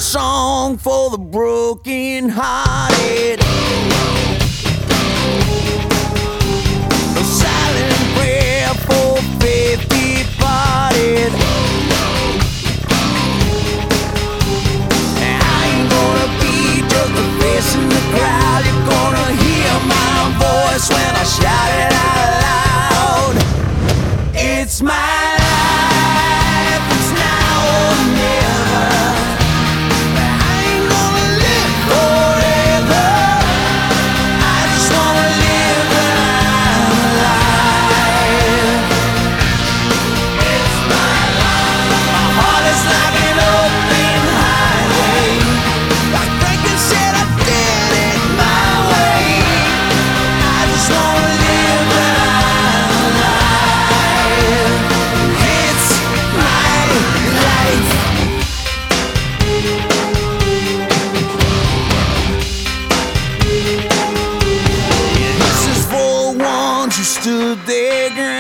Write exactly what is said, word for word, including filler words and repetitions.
song for the broken hearted. A silent prayer for faith departed. I ain't gonna be just a face in the crowd. You're gonna hear my voice when I shout it out loud. It's my life, it's now or never. I ain't gonna live forever. I just wanna live when I'm alive. It's my life. My heart is like an open highway. Like Franklin said, I did it my way. I just wanna live when I'm alive. It's my life. This is for the ones who stood their ground.